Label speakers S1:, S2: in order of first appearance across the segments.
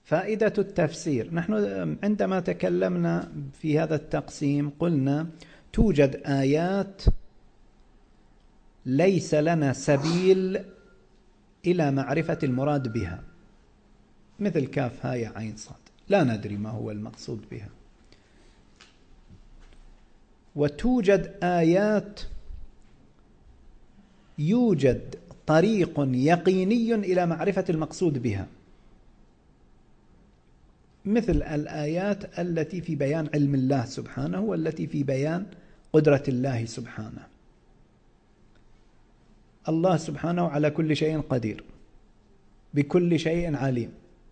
S1: فائدة التفسير. نحن عندما تكلمنا في هذا التقسيم قلنا توجد آيات ليس لنا سبيل إلى معرفة المراد بها، مثل كاف هاء عين صاد، لا ندري ما هو المقصود بها. وتوجد آيات يوجد طريق يقيني إلى معرفة المقصود بها، مثل الآيات التي في بيان علم الله سبحانه والتي في بيان قدرة الله سبحانه. الله سبحانه على كل شيء قدير، بكل شيء عليم،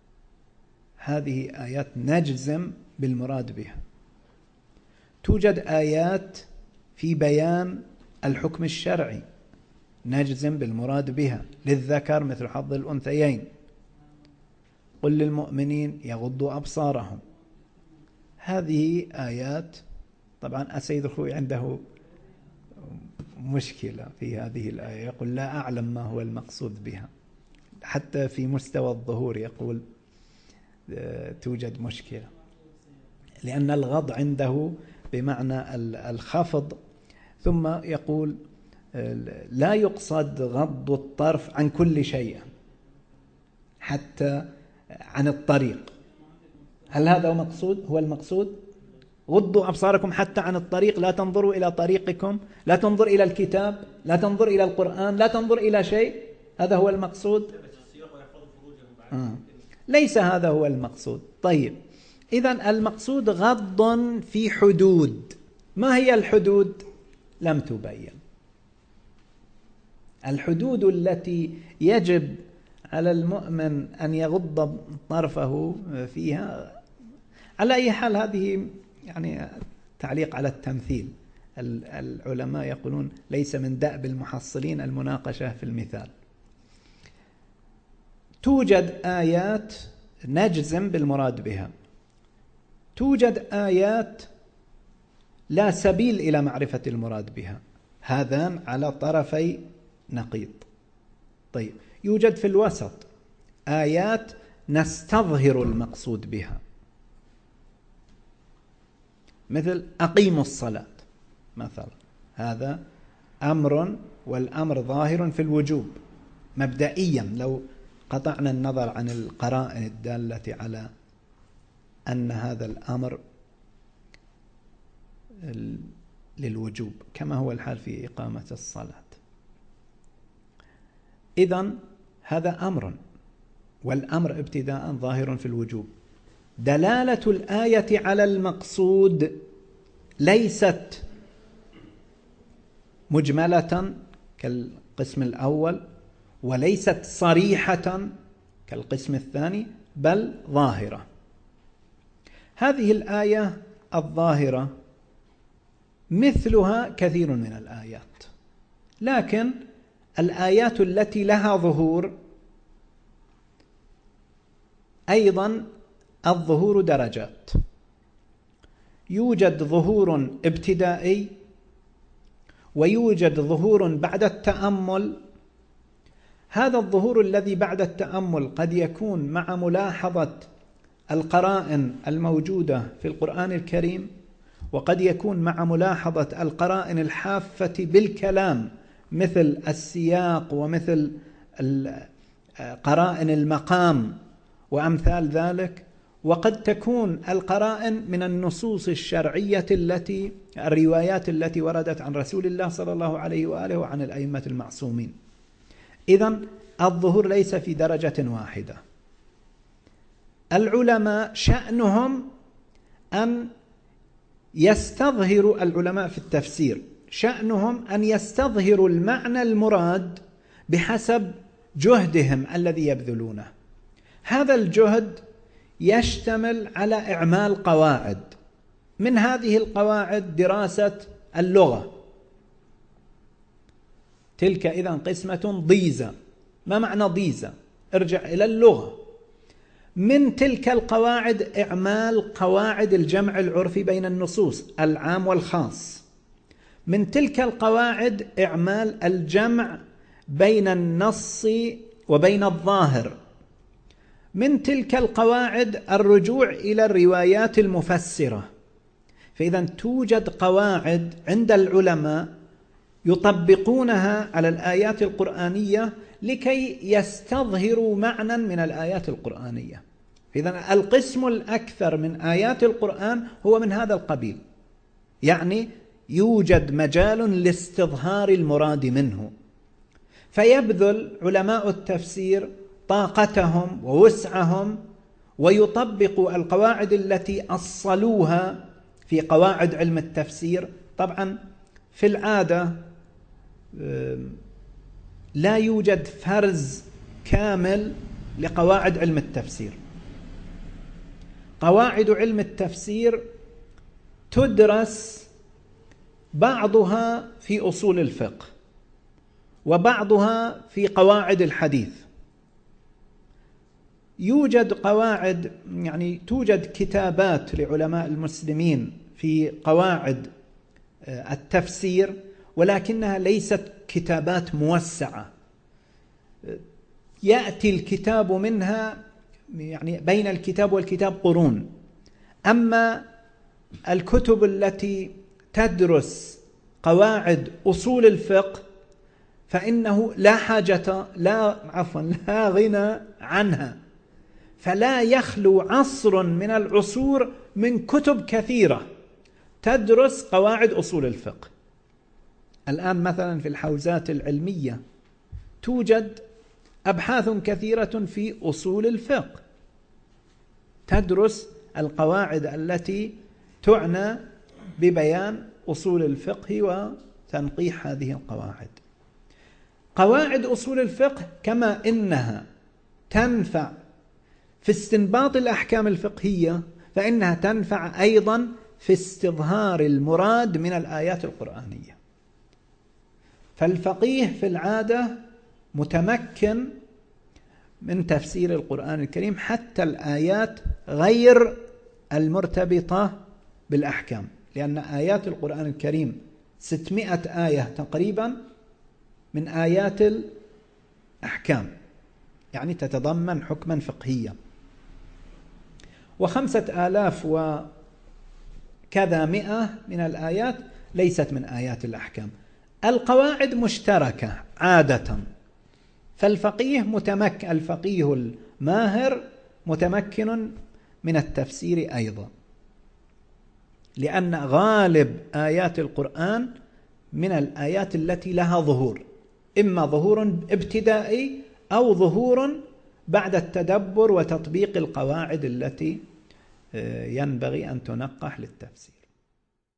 S1: هذه آيات نجزم بالمراد بها. توجد آيات في بيان الحكم الشرعي نجزم بالمراد بها، للذكر مثل حظ الأنثيين، قل للمؤمنين يغضوا أبصارهم. هذه آيات، طبعا السيد الخوي عنده مشكلة في هذه الآية، يقول لا أعلم ما هو المقصود بها، حتى في مستوى الظهور يقول توجد مشكلة، لأن الغض عنده بمعنى الخفض، ثم يقول لا يقصد غض الطرف عن كل شيء حتى عن الطريق. هل هذا هو المقصود؟ غضوا أبصاركم حتى عن الطريق، لا تنظروا إلى طريقكم، لا تنظر إلى الكتاب، لا تنظر إلى القرآن، لا تنظر إلى شيء، هذا هو المقصود؟ ليس هذا هو المقصود. طيب، إذن المقصود غض في حدود. ما هي الحدود؟ لم تبين. الحدود التي يجب على المؤمن أن يغض طرفه فيها، على أي حال هذه يعني تعليق على التمثيل. العلماء يقولون ليس من دأب المحصلين المناقشة في المثال. توجد آيات نجزم بالمراد بها، توجد آيات لا سبيل إلى معرفة المراد بها، هذان على طرفي نقيض. طيب، يوجد في الوسط آيات نستظهر المقصود بها، مثل أقيموا الصلاة مثلا، هذا أمر، والأمر ظاهر في الوجوب مبدئيا، لو قطعنا النظر عن القرائن الدالة على أن هذا الأمر للوجوب، كما هو الحال في إقامة الصلاة. إذن هذا أمر، والأمر ابتداء ظاهر في الوجوب. دلالة الآية على المقصود ليست مجملة كالقسم الأول، وليست صريحة كالقسم الثاني، بل ظاهرة. هذه الآية الظاهرة مثلها كثير من الآيات، لكن الآيات التي لها ظهور أيضا الظهور درجات. يوجد ظهور ابتدائي، ويوجد ظهور بعد التأمل. هذا الظهور الذي بعد التأمل قد يكون مع ملاحظة القرائن الموجودة في القرآن الكريم، وقد يكون مع ملاحظة القرائن الحافة بالكلام مثل السياق ومثل قرائن المقام وأمثال ذلك، وقد تكون القرائن من النصوص الشرعية الروايات التي وردت عن رسول الله صلى الله عليه وآله وعن الأئمة المعصومين. إذن الظهور ليس في درجة واحدة. العلماء شأنهم أن يستظهروا، العلماء في التفسير شأنهم أن يستظهروا المعنى المراد بحسب جهدهم الذي يبذلونه. هذا الجهد يشتمل على إعمال قواعد، من هذه القواعد دراسة اللغة، تلك إذن قسمة ضيزة. ما معنى ضيزة؟ ارجع إلى اللغة. من تلك القواعد إعمال قواعد الجمع العرفي بين النصوص، العام والخاص. من تلك القواعد إعمال الجمع بين النص وبين الظاهر. من تلك القواعد الرجوع إلى الروايات المفسرة. فإذا توجد قواعد عند العلماء يطبقونها على الآيات القرآنية لكي يستظهروا معنى من الآيات القرآنية. إذا القسم الأكثر من آيات القرآن هو من هذا القبيل، يعني يوجد مجال لاستظهار المراد منه، فيبذل علماء التفسير طاقتهم ووسعهم ويطبقوا القواعد التي أصلوها في قواعد علم التفسير. طبعا في العادة لا يوجد فرز كامل لقواعد علم التفسير. قواعد علم التفسير تدرس بعضها في أصول الفقه وبعضها في قواعد الحديث. يوجد قواعد، يعني توجد كتابات لعلماء المسلمين في قواعد التفسير، ولكنها ليست كتابات موسعة، يأتي الكتاب منها يعني بين الكتاب والكتاب قرون. أما الكتب التي تدرس قواعد أصول الفقه فإنه لا غنى عنها، فلا يخلو عصر من العصور من كتب كثيرة تدرس قواعد أصول الفقه. الآن مثلا في الحوزات العلمية توجد أبحاث كثيرة في أصول الفقه تدرس القواعد التي تعنى ببيان أصول الفقه وتنقيح هذه القواعد. قواعد أصول الفقه كما إنها تنفع في استنباط الأحكام الفقهية، فإنها تنفع أيضا في استظهار المراد من الآيات القرآنية. فالفقيه في العادة متمكن من تفسير القرآن الكريم حتى الآيات غير المرتبطة بالأحكام، لأن آيات القرآن الكريم 600 آية تقريبا من آيات الأحكام، يعني تتضمن حكما فقهيا، 5000 وكذا 100 من الآيات ليست من آيات الأحكام. القواعد مشتركة عادة، فالفقيه الفقيه الماهر متمكن من التفسير أيضا، لأن غالب آيات القرآن من الآيات التي لها ظهور، إما ظهور ابتدائي أو ظهور بعد التدبر وتطبيق القواعد التي ينبغي أن تنقح للتفسير.